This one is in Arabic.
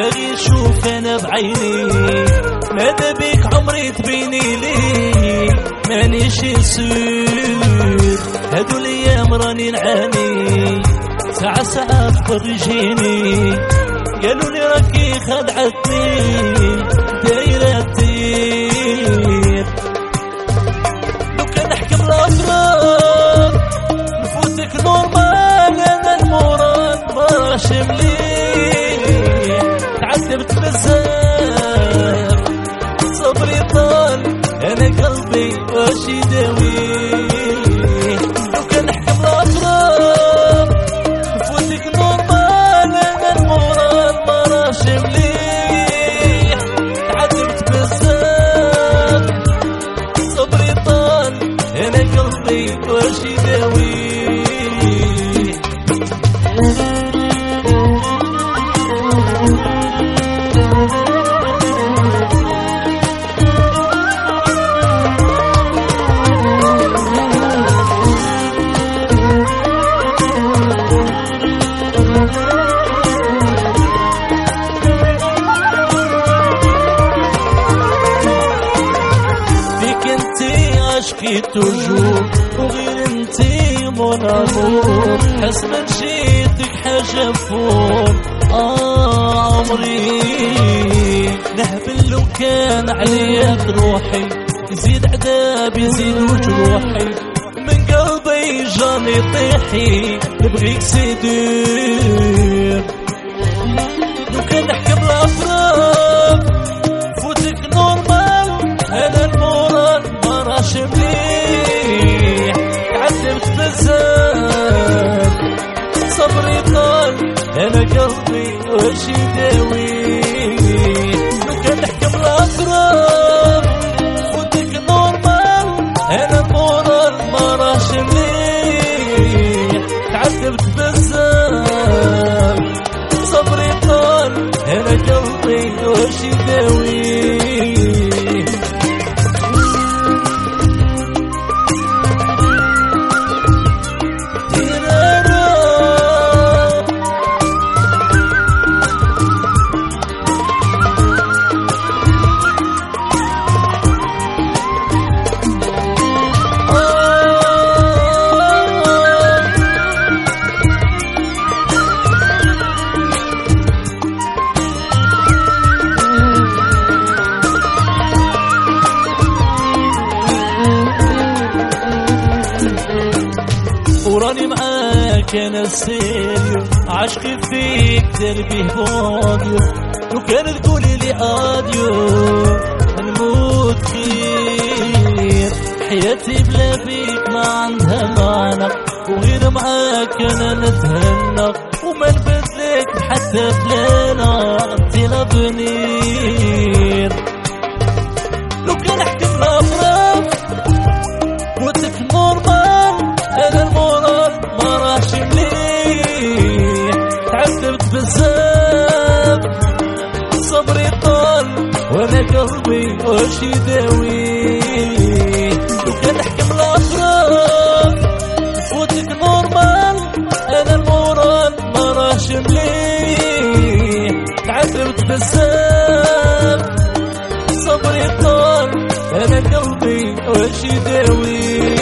باغي نشوف انا بعيني ماذا بيك عمري تبيني لي مانيش يصير هادو الايام راني نعاني ساعة ساعة تفرجيني قالوا لي راكي خدعتني دايرة تير لو كان نحكم الأفراد نفوتك نورمال أنا المراد باش مليح تعذبت بزاف صبري طال أنا قلبي واش يداويه لو كان نحكم الأفراد نفوتك نورمال أنا المراد باش مليح تعذبت بزاف صبري طال أنا قلبي واش يداويه عشقي توجور وغير انتي مون امور حسب مشيتك حاجة فوق عمري نهبل لو كان عليا روحي يزيد عذابي يزيد وجروحي من قلبي جاني طيحي نبغيك سيدير لو كان نحكم الافراق فوتك نورمال انا المورال راش مليح تعذبت بزاف صبري طال انا قلبي واش يداويه لو كان نحكم الاقرب فوتك نورمال انا المورال ما راش مليح تعذبت بزاف صبري طال انا قلبي واش يداويه وراني معاك انا السير عشقي فيك دربي بوديو لو كان تقولي لي اديو نموت خير حياتي بلا بيك ما عندها معنى وغير معاك انا نتهنى وما نبدلك حتى فلانا انتي لابنير لو كان احكم الافراح وتك نورمال انا المورال ما راحش مليح تعذبت بزاف صبري طال وانا قلبي واش يداويه لو كان نحكم الاخرى فوتك نورمال انا المورال ما راحش مليح تعذبت بزاف صبري طال انا قلبي واش يداويه